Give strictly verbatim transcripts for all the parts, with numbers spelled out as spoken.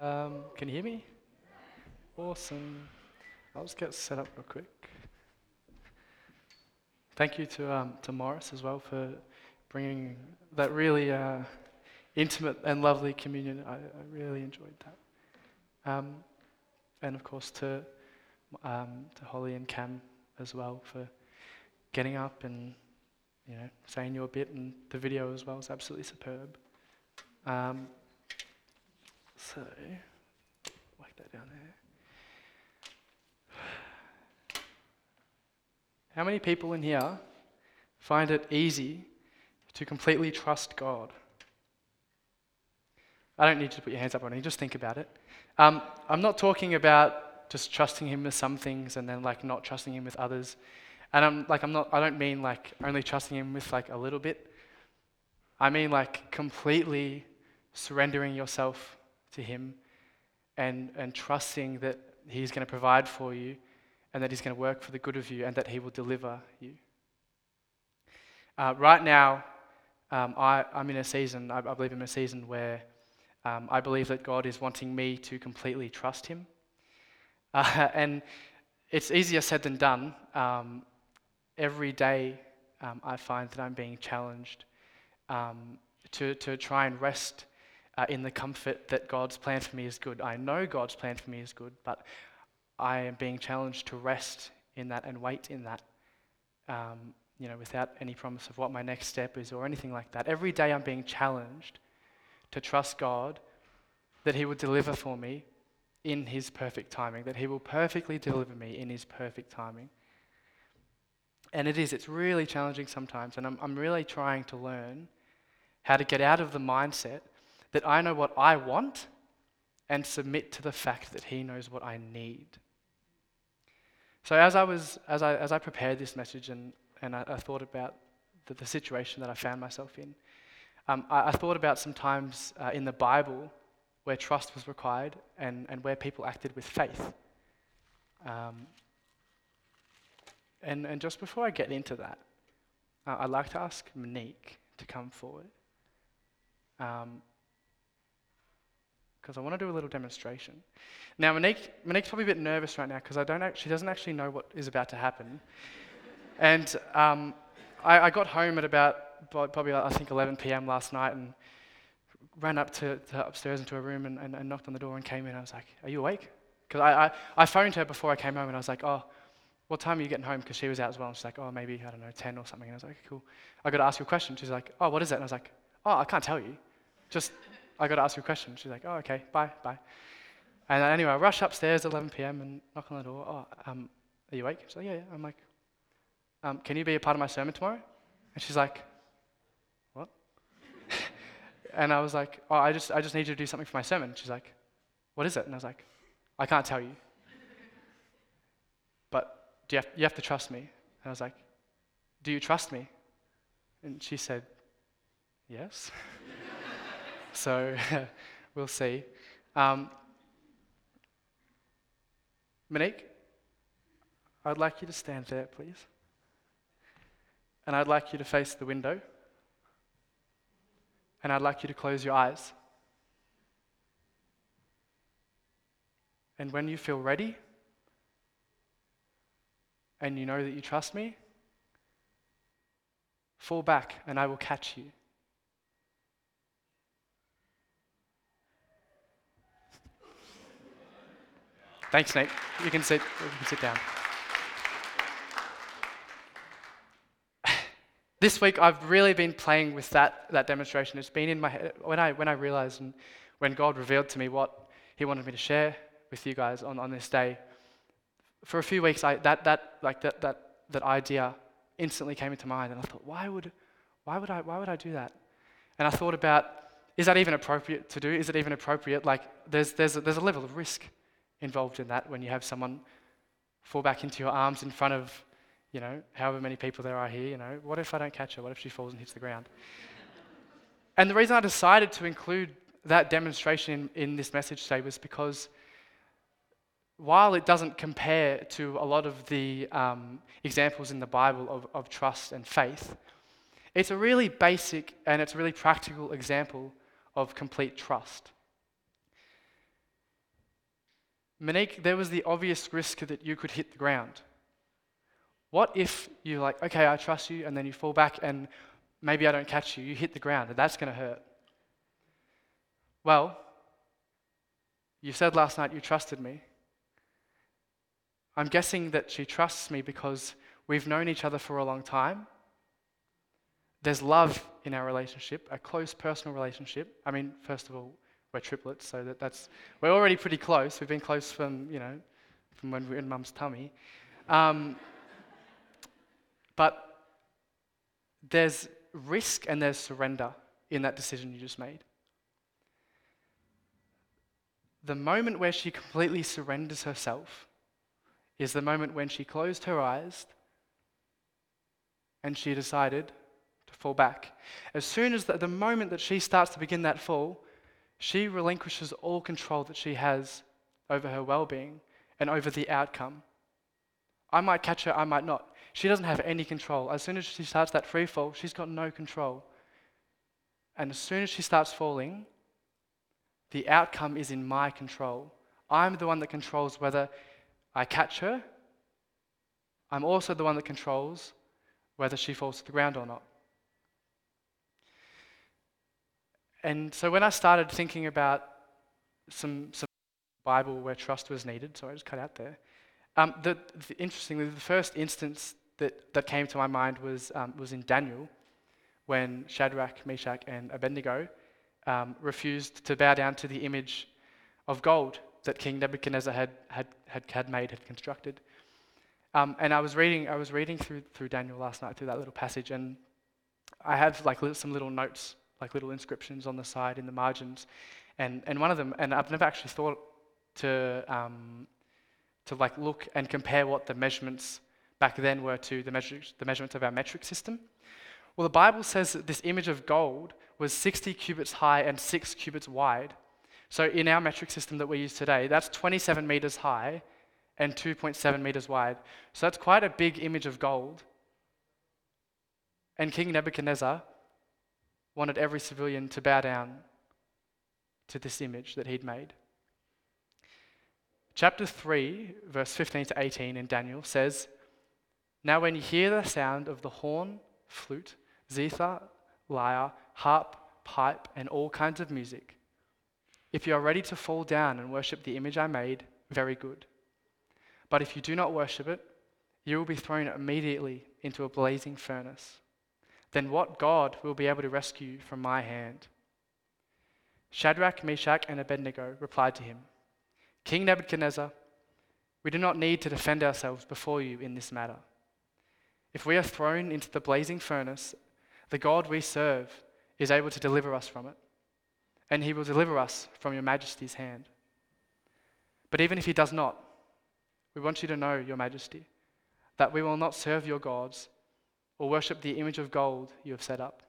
Um, can you hear me? Awesome. I'll just get set up real quick. Thank you to um, to Morris as well for bringing that really uh, intimate and lovely communion. I, I really enjoyed that. Um, and of course to um, to Holly and Cam as well for getting up and you know saying your bit, and the video as well is absolutely superb. Um, so whack that down there. How many people in here find it easy to completely trust God? I don't need you to put your hands up on it, just think about it. Um, I'm not talking about just trusting Him with some things and then like not trusting Him with others. And I'm like I'm not I don't mean like only trusting Him with like a little bit. I mean like completely surrendering yourself to Him and and trusting that He's going to provide for you and that He's going to work for the good of you and that He will deliver you. Uh, right now, um, I, I'm in a season, I, I believe I'm in a season where um, I believe that God is wanting me to completely trust Him. Uh, and it's easier said than done. Um, every day um, I find that I'm being challenged um, to, to try and rest uh, in the comfort that God's plan for me is good. I know God's plan for me is good, but I am being challenged to rest in that and wait in that, um, you know, without any promise of what my next step is or anything like that. Every day I'm being challenged to trust God that He will deliver for me in His perfect timing, that He will perfectly deliver me in His perfect timing. And it is, it's really challenging sometimes, and I'm, I'm really trying to learn how to get out of the mindset that I know what I want and submit to the fact that He knows what I need. So as I was, as I as I prepared this message and, and I, I thought about the, the situation that I found myself in, um, I, I thought about some times uh, in the Bible where trust was required and, and where people acted with faith. Um, and, and just before I get into that, uh, I'd like to ask Monique to come forward. Um, because I want to do a little demonstration. Now, Monique, Monique's probably a bit nervous right now because I don't actually, she doesn't actually know what is about to happen. And um, I, I got home at about probably I think eleven p.m. last night and ran up to, to upstairs into a room and, and, and knocked on the door and came in. I was like, "Are you awake?" Because I, I I phoned her before I came home and I was like, "Oh, what time are you getting home?" Because she was out as well. And she's like, "Oh, maybe I don't know, ten or something." And I was like, "Okay, cool. I got to ask you a question." She's like, "Oh, what is it?" And I was like, "Oh, I can't tell you. Just." I got to ask you a question. She's like, "Oh, okay, bye, bye." And anyway, I rush upstairs at eleven p.m. and knock on the door. "Oh, um, are you awake?" She's like, "Yeah, yeah." I'm like, um, "Can you be a part of my sermon tomorrow?" And she's like, "What?" And I was like, "Oh, I just, I just need you to do something for my sermon." She's like, "What is it?" And I was like, "I can't tell you, but do you have, you have to trust me." And I was like, "Do you trust me?" And she said, "Yes." So we'll see. Um, Monique, I'd like you to stand there, please. And I'd like you to face the window. And I'd like you to close your eyes. And when you feel ready, and you know that you trust me, fall back and I will catch you. Thanks, Nate. You can sit, you can sit down. This week I've really been playing with that, that demonstration. It's been in my head when I when I realized and when God revealed to me what He wanted me to share with you guys on, on this day. For a few weeks, I that that like that that that idea instantly came into mind, and I thought, why would why would I why would I do that? And I thought about, is that even appropriate to do? Is it even appropriate? Like there's there's a, there's a level of risk involved in that when you have someone fall back into your arms in front of, you know, however many people there are here, you know, what if I don't catch her? What if she falls and hits the ground? And the reason I decided to include that demonstration in, in this message today was because while it doesn't compare to a lot of the um, examples in the Bible of, of trust and faith, it's a really basic and it's a really practical example of complete trust. Monique, there was the obvious risk that you could hit the ground. What if you're like, okay, I trust you, and then you fall back and maybe I don't catch you, you hit the ground, and that's going to hurt. Well, you said last night you trusted me. I'm guessing that she trusts me because we've known each other for a long time. There's love in our relationship, a close personal relationship. I mean, first of all, we're triplets, so that, that's we're already pretty close. We've been close from, you know, from when we were in Mum's tummy. Um, but there's risk and there's surrender in that decision you just made. The moment where she completely surrenders herself is the moment when she closed her eyes and she decided to fall back. As soon as the, the moment that she starts to begin that fall, she relinquishes all control that she has over her well-being and over the outcome. I might catch her, I might not. She doesn't have any control. As soon as she starts that free fall, she's got no control. And as soon as she starts falling, the outcome is in my control. I'm the one that controls whether I catch her. I'm also the one that controls whether she falls to the ground or not. And so when I started thinking about some some Bible where trust was needed, so I just cut out there. Um, the, the, interestingly, the first instance that, that came to my mind was um, was in Daniel, when Shadrach, Meshach, and Abednego um, refused to bow down to the image of gold that King Nebuchadnezzar had had had, had made, had constructed. Um, and I was reading I was reading through through Daniel last night, through that little passage, and I have like little, some little notes, like little inscriptions on the side in the margins, and and one of them, and I've never actually thought to um, to like look and compare what the measurements back then were to the measure, the measurements of our metric system. Well, the Bible says that this image of gold was sixty cubits high and six cubits wide. So in our metric system that we use today, that's twenty-seven meters high and two point seven meters wide. So that's quite a big image of gold. And King Nebuchadnezzar wanted every civilian to bow down to this image that he'd made. Chapter three, verse fifteen to eighteen in Daniel says, "Now when you hear the sound of the horn, flute, zither, lyre, harp, pipe, and all kinds of music, if you are ready to fall down and worship the image I made, very good. But if you do not worship it, you will be thrown immediately into a blazing furnace. Then what God will be able to rescue you from my hand?" Shadrach, Meshach, and Abednego replied to him, "King Nebuchadnezzar, we do not need to defend ourselves before you in this matter. If we are thrown into the blazing furnace, the God we serve is able to deliver us from it, and he will deliver us from your majesty's hand. But even if he does not, we want you to know, your majesty, that we will not serve your gods or worship the image of gold you have set up."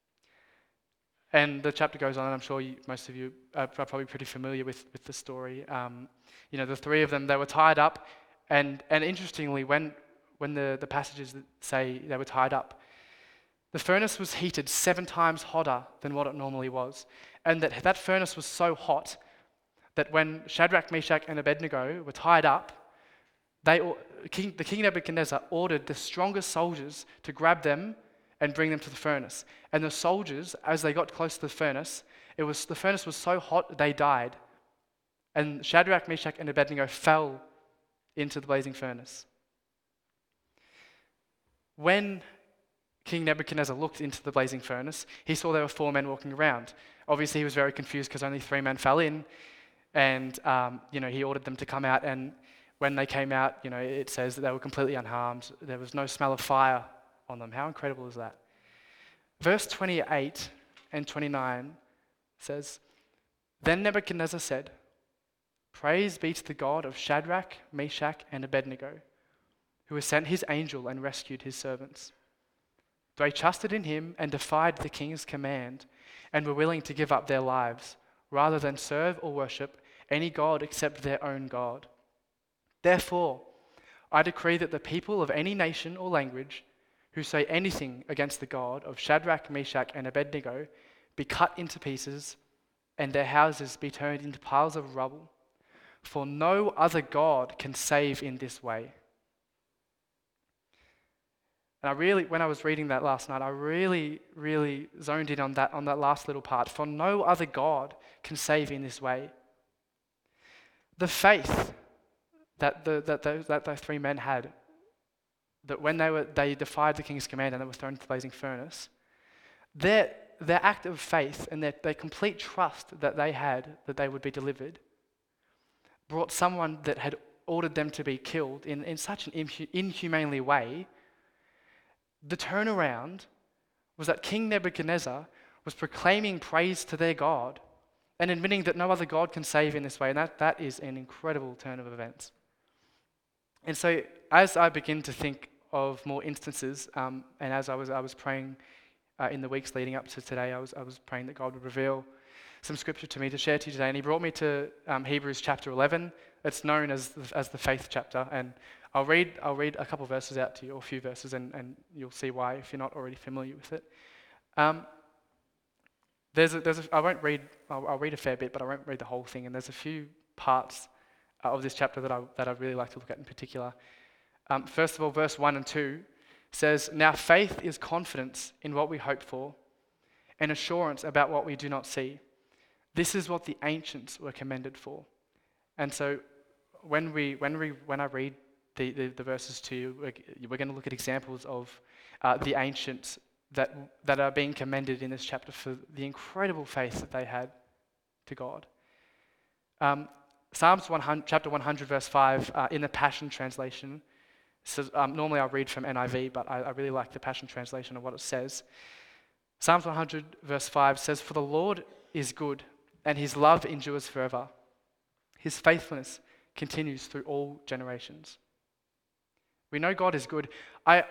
And the chapter goes on, and I'm sure you, most of you are probably pretty familiar with, with the story. Um, you know, the three of them, they were tied up, and, and interestingly, when, when the, the passages say they were tied up, the furnace was heated seven times hotter than what it normally was. And that, that furnace was so hot that when Shadrach, Meshach, and Abednego were tied up, they, King, the King Nebuchadnezzar ordered the strongest soldiers to grab them and bring them to the furnace. And the soldiers, as they got close to the furnace, it was the furnace was so hot they died. And Shadrach, Meshach, and Abednego fell into the blazing furnace. When King Nebuchadnezzar looked into the blazing furnace, he saw there were four men walking around. Obviously, he was very confused because only three men fell in, and um, you know he ordered them to come out. And when they came out, you know it says that they were completely unharmed. There was no smell of fire on them. How incredible is that? Verse twenty-eight and twenty-nine says, "Then Nebuchadnezzar said, 'Praise be to the God of Shadrach, Meshach, and Abednego, who has sent his angel and rescued his servants. They trusted in him and defied the king's command and were willing to give up their lives rather than serve or worship any god except their own God. Therefore, I decree that the people of any nation or language who say anything against the God of Shadrach, Meshach, and Abednego be cut into pieces and their houses be turned into piles of rubble. for no other God can save in this way. And I really, when I was reading that last night, I really, really zoned in on that, on that last little part. For no other God can save in this way. The faith that the that those that those three men had, that when they were they defied the king's command and they were thrown into the blazing furnace, their their act of faith and their, their complete trust that they had that they would be delivered brought someone that had ordered them to be killed in, in such an inhu- inhumanely way. The turnaround was that King Nebuchadnezzar was proclaiming praise to their God and admitting that no other God can save in this way. And that, that is an incredible turn of events. And so as I begin to think of more instances, um, and as I was I was praying uh, in the weeks leading up to today, I was I was praying that God would reveal some scripture to me to share to you today. And he brought me to um, Hebrews chapter eleven. It's known as the, as the faith chapter. And I'll read I'll read a couple verses out to you, or a few verses, and, and you'll see why if you're not already familiar with it. Um, there's a, there's a, I won't read I'll, I'll read a fair bit, but I won't read the whole thing. And there's a few parts uh, of this chapter that I that I'd really like to look at in particular. Um, first of all, verse one and two says, "Now faith is confidence in what we hope for, and assurance about what we do not see. This is what the ancients were commended for." And so, when we when we when I read the, the, the verses to you, we're, we're going to look at examples of uh, the ancients that that are being commended in this chapter for the incredible faith that they had to God. Um, Psalms one hundred, chapter one hundred, verse five, uh, in the Passion Translation. So, um, normally I read from N I V, but I, I really like the Passion Translation of what it says. Psalms one hundred, verse five says, "For the Lord is good, and his love endures forever. His faithfulness continues through all generations." We know God is good. I,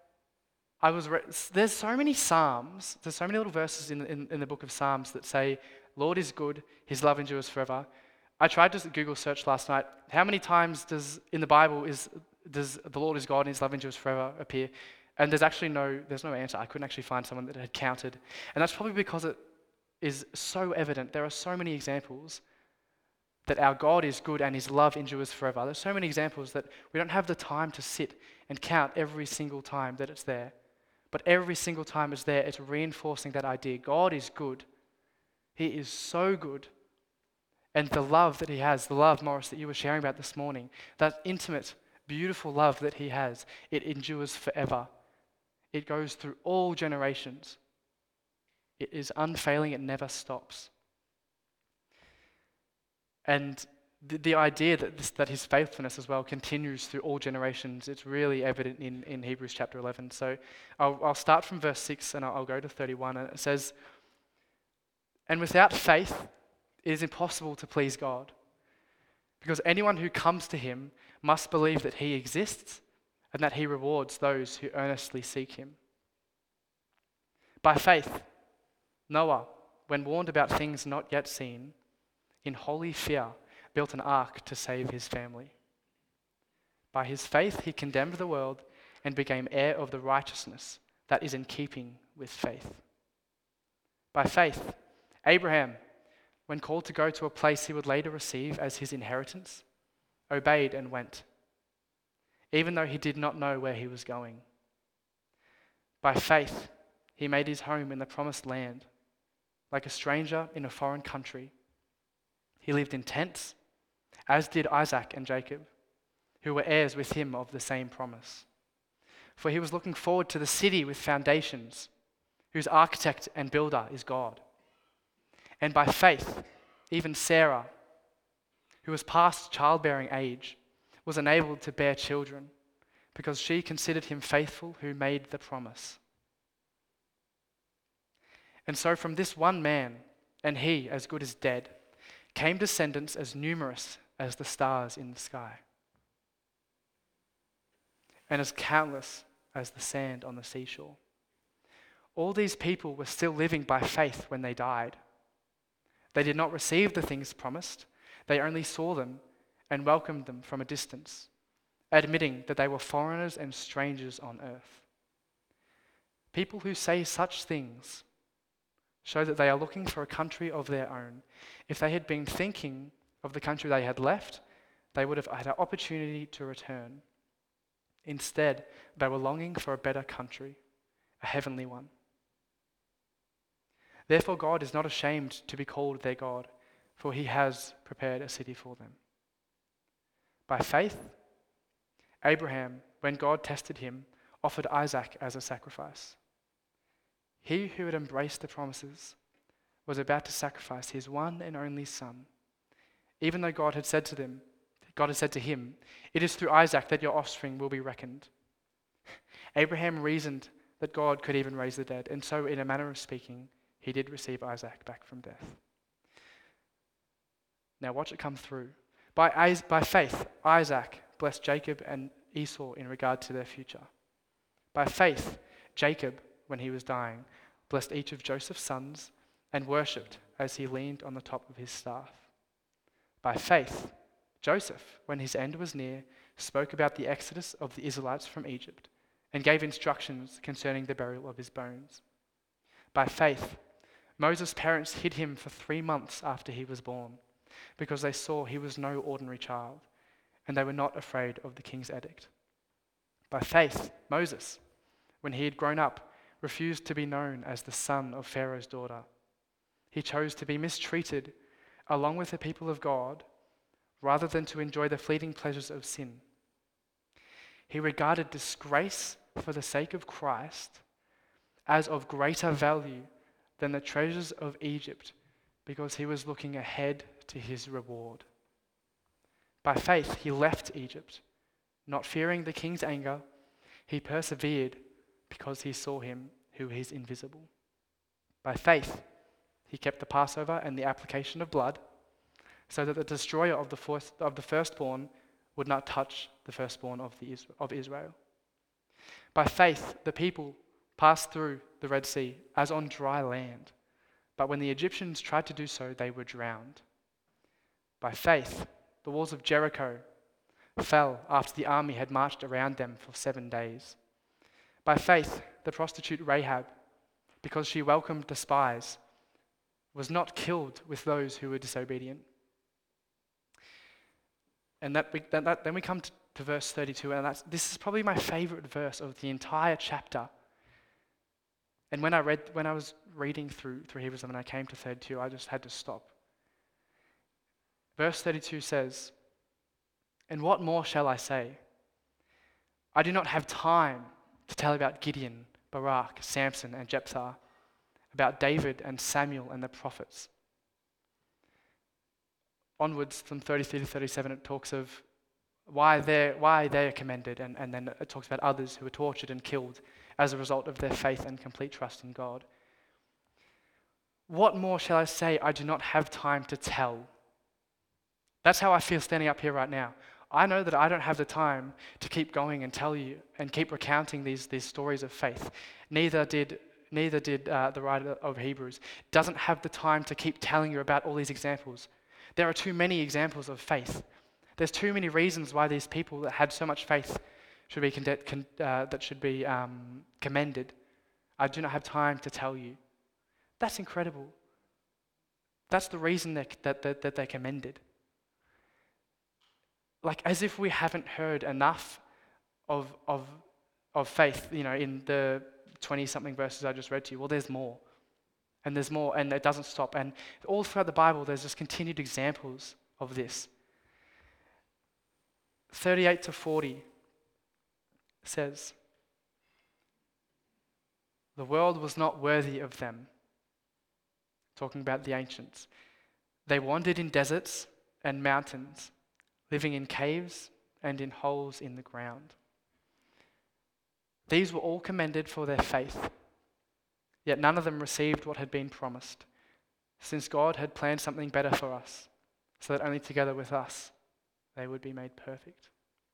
I was. Re- there's so many Psalms. There's so many little verses in, in in the book of Psalms that say, "Lord is good. His love endures forever." I tried to Google search last night. How many times does in the Bible is does the Lord is God and his love endures forever appear? And there's actually no there's no answer. I couldn't actually find someone that had counted, and that's probably because it is so evident. There are so many examples that our God is good and his love endures forever. There's so many examples that we don't have the time to sit and count every single time that it's there. But every single time it's there, it's reinforcing that idea. God is good. He is so good. And the love that he has, the love, Morris, that you were sharing about this morning, that intimate, beautiful love that he has, it endures forever. It goes through all generations. It is unfailing, it never stops. And the, the idea that this, that his faithfulness as well continues through all generations, it's really evident in, in Hebrews chapter eleven. So I'll, I'll start from verse six and I'll, I'll go to thirty-one. And it says, "And without faith, it is impossible to please God, because anyone who comes to him must believe that he exists and that he rewards those who earnestly seek him. By faith, Noah, when warned about things not yet seen, in holy fear built an ark to save his family. By his faith he condemned the world and became heir of the righteousness that is in keeping with faith. By faith, Abraham, when called to go to a place he would later receive as his inheritance, obeyed and went, even though he did not know where he was going. By faith, he made his home in the promised land, like a stranger in a foreign country. He lived in tents, as did Isaac and Jacob, who were heirs with him of the same promise. For he was looking forward to the city with foundations, whose architect and builder is God. And by faith, even Sarah, who was past childbearing age, was enabled to bear children, because she considered him faithful who made the promise. And so from this one man, and he as good as dead, came descendants as numerous as the stars in the sky, and as countless as the sand on the seashore. All these people were still living by faith when they died. They did not receive the things promised. They only saw them and welcomed them from a distance, admitting that they were foreigners and strangers on earth. People who say such things show that they are looking for a country of their own. If they had been thinking of the country they had left, they would have had an opportunity to return. Instead, they were longing for a better country, a heavenly one. Therefore, God is not ashamed to be called their God, for he has prepared a city for them. By faith, Abraham, when God tested him, offered Isaac as a sacrifice. He who had embraced the promises was about to sacrifice his one and only son, even though God had said to them, God had said to him, "It is through Isaac that your offspring will be reckoned." Abraham reasoned that God could even raise the dead, and so, in a manner of speaking, he did receive Isaac back from death. Now watch it come through. By, by faith, Isaac blessed Jacob and Esau in regard to their future. By faith, Jacob, when he was dying, blessed each of Joseph's sons and worshipped as he leaned on the top of his staff. By faith, Joseph, when his end was near, spoke about the exodus of the Israelites from Egypt and gave instructions concerning the burial of his bones. By faith, Moses' parents hid him for three months after he was born because they saw he was no ordinary child and they were not afraid of the king's edict. By faith, Moses, when he had grown up, refused to be known as the son of Pharaoh's daughter. He chose to be mistreated along with the people of God rather than to enjoy the fleeting pleasures of sin. He regarded disgrace for the sake of Christ as of greater value than the treasures of Egypt because he was looking ahead to his reward. By faith, he left Egypt, not fearing the king's anger. He persevered because he saw him who is invisible. By faith, he kept the Passover and the application of blood so that the destroyer of the, first, of the firstborn would not touch the firstborn of, the, of Israel. By faith, the people passed through the Red Sea as on dry land, but when the Egyptians tried to do so, they were drowned. By faith, the walls of Jericho fell after the army had marched around them for seven days. By faith, the prostitute Rahab, because she welcomed the spies, was not killed with those who were disobedient. And that, we, that, that then we come to, to verse thirty-two, and that's, this is probably my favorite verse of the entire chapter. And when I read, when I was reading through through Hebrews and I came to thirty-two, I just had to stop. Verse thirty-two says, "And what more shall I say? I do not have time to tell about Gideon, Barak, Samson, and Jephthah, about David and Samuel and the prophets." Onwards from thirty-three to thirty-seven, it talks of why they're, why they're commended, and, and then it talks about others who were tortured and killed as a result of their faith and complete trust in God. What more shall I say? I do not have time to tell. That's how I feel standing up here right now. I know that I don't have the time to keep going and tell you and keep recounting these, these stories of faith. Neither did neither did uh, the writer of Hebrews. Doesn't have the time to keep telling you about all these examples. There are too many examples of faith. There's too many reasons why these people that had so much faith should be con- con- uh, that should be um, commended. I do not have time to tell you. That's incredible. That's the reason that, that, that, that they're commended. Like as if we haven't heard enough of, of, of faith, you know, in the twenty-something verses I just read to you. Well, there's more. And there's more, and it doesn't stop. And all throughout the Bible, there's just continued examples of this. thirty-eight to forty says, "The world was not worthy of them." Talking about the ancients. "They wandered in deserts and mountains, living in caves and in holes in the ground. These were all commended for their faith, yet none of them received what had been promised, since God had planned something better for us, so that only together with us they would be made perfect."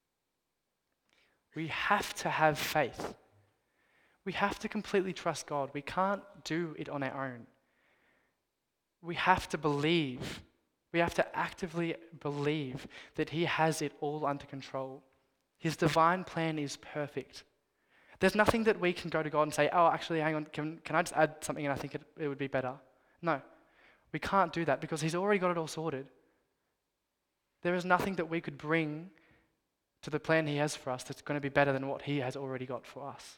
We have to have faith. We have to completely trust God. We can't do it on our own. We have to believe. We have to actively believe that He has it all under control. His divine plan is perfect. There's nothing that we can go to God and say, "Oh, actually, hang on, can, can I just add something and I think it, it would be better?" No, we can't do that because He's already got it all sorted. There is nothing that we could bring to the plan he has for us that's going to be better than what he has already got for us.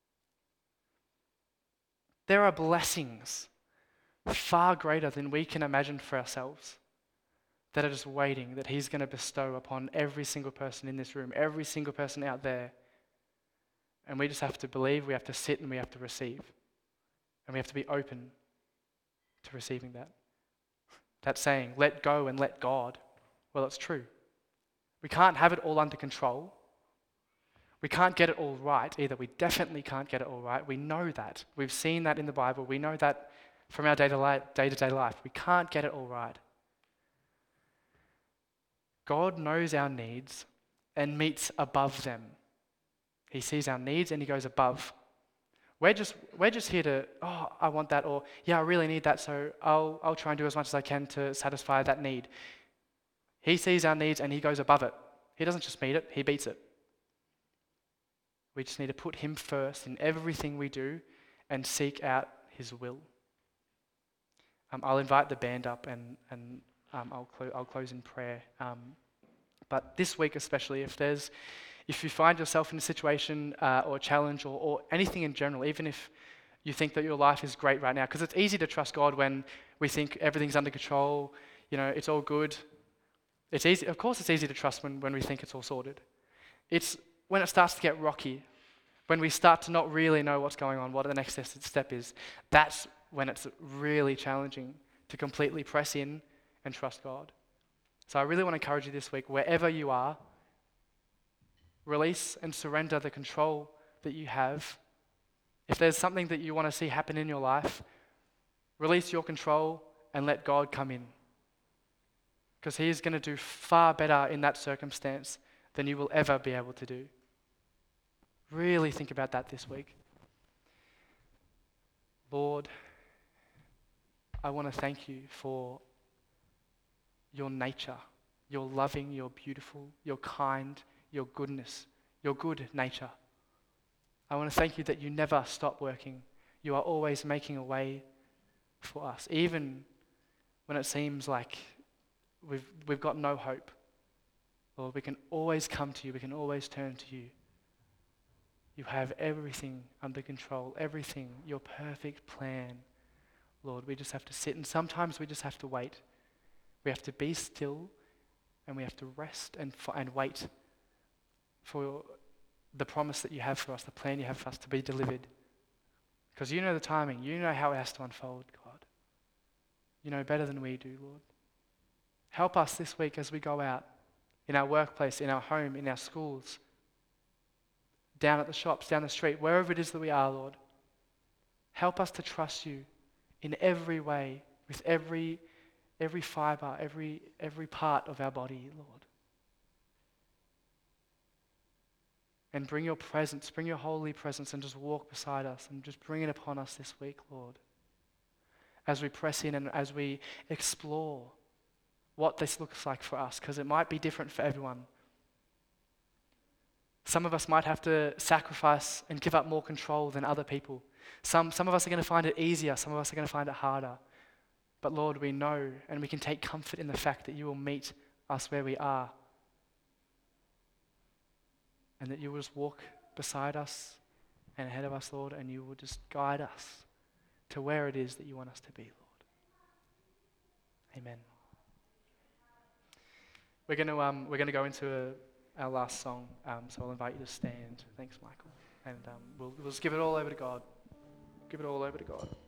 There are blessings far greater than we can imagine for ourselves that are just waiting, that he's going to bestow upon every single person in this room, every single person out there. And we just have to believe, we have to sit, and we have to receive. And we have to be open to receiving that. That saying, let go and let God. Well, it's true. We can't have it all under control. We can't get it all right either. We definitely can't get it all right. We know that. We've seen that in the Bible. We know that from our day-to-day life. We can't get it all right. God knows our needs and meets above them. He sees our needs and he goes above. We're just we're just here to, oh, I want that, or yeah, I really need that, so I'll I'll try and do as much as I can to satisfy that need. He sees our needs and he goes above it. He doesn't just meet it, he beats it. We just need to put him first in everything we do and seek out his will. Um, I'll invite the band up and and um, I'll clo- I'll close in prayer. Um, but this week especially, if there's If you find yourself in a situation uh, or a challenge or, or anything in general, even if you think that your life is great right now, because it's easy to trust God when we think everything's under control, you know, it's all good. It's easy, of course it's easy to trust when, when we think it's all sorted. It's when it starts to get rocky, when we start to not really know what's going on, what the next step is, that's when it's really challenging to completely press in and trust God. So I really want to encourage you this week, wherever you are, release and surrender the control that you have. If there's something that you want to see happen in your life, release your control and let God come in. Because he is going to do far better in that circumstance than you will ever be able to do. Really think about that this week. Lord, I want to thank you for your nature, your loving, your beautiful, your kind, your goodness, your good nature. I want to thank you that you never stop working. You are always making a way for us, even when it seems like we've we've got no hope. Lord, we can always come to you. We can always turn to you. You have everything under control, everything, your perfect plan. Lord, we just have to sit, and sometimes we just have to wait. We have to be still, and we have to rest and and wait for the promise that you have for us, the plan you have for us to be delivered. Because you know the timing, you know how it has to unfold, God. You know better than we do, Lord. Help us this week as we go out, in our workplace, in our home, in our schools, down at the shops, down the street, wherever it is that we are, Lord. Help us to trust you in every way, with every every fiber, every every part of our body, Lord. And bring your presence, bring your holy presence, and just walk beside us and just bring it upon us this week, Lord. As we press in and as we explore what this looks like for us, because it might be different for everyone. Some of us might have to sacrifice and give up more control than other people. Some, some of us are going to find it easier, some of us are going to find it harder. But Lord, we know and we can take comfort in the fact that you will meet us where we are. And that you will just walk beside us and ahead of us, Lord, and you will just guide us to where it is that you want us to be, Lord. Amen. We're going to um, we're going to go into a, our last song, um, so I'll invite you to stand. Thanks, Michael. And um, we'll, we'll just give it all over to God. Give it all over to God.